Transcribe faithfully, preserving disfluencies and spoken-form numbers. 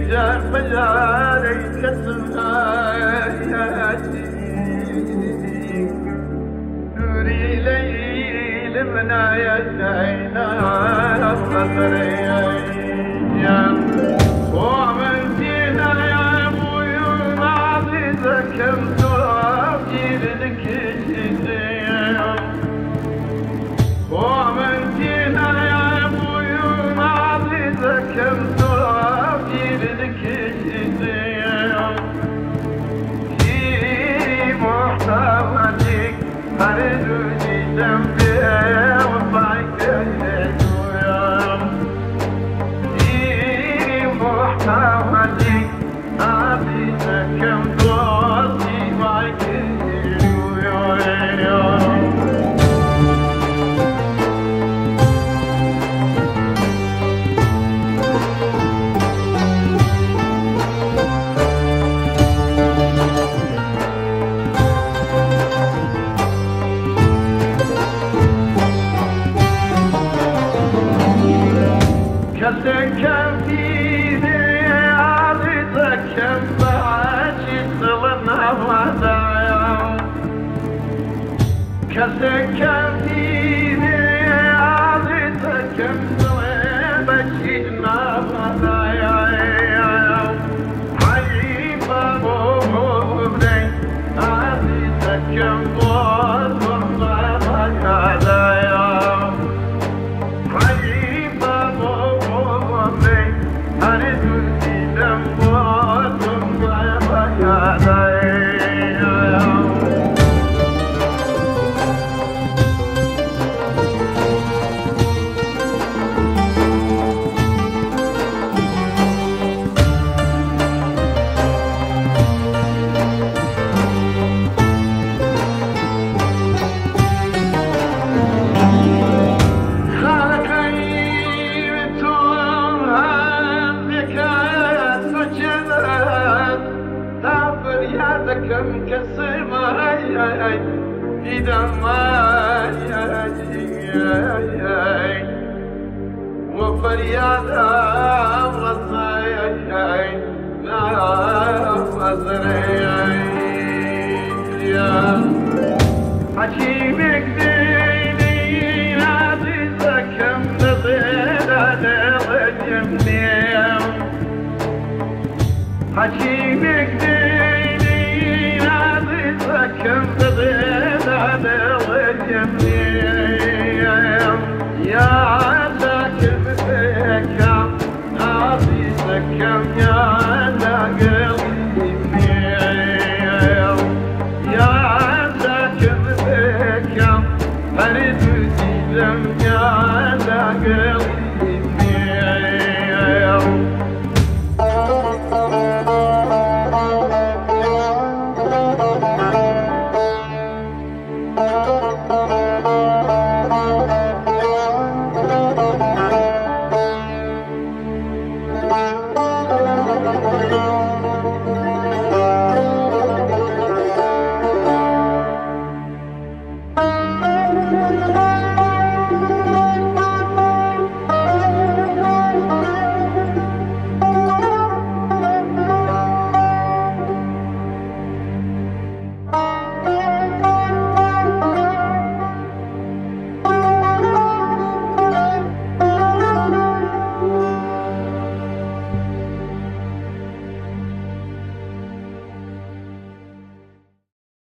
جار بجاري كسرها نوري ليل من عينينا خطري ومن فينا يا ابوي راضي ذكرت وابجيل لك ومن فينا يا ابوي راضي ذكرت وابجيل لك في محتوى أردني جنبي وضعك يا في محتوى أعطيك كم دوسي معك كم فيني عرضك كم بعاشي صلنا ودايا كم فيني عرضك كم بشينا ودايا حيفا بوبني عرضك كم بوصلنا ودايا كم كسمة في دماي وفرياد وصاي لا أزري حكيمك ديني عزيزة كم نظير على وجمني حكيمك ديني كم بغيت على وجهي يا عساك بك عطيتك كم يا على قلبي يا عساك بك أريد تسلم يا على قلبي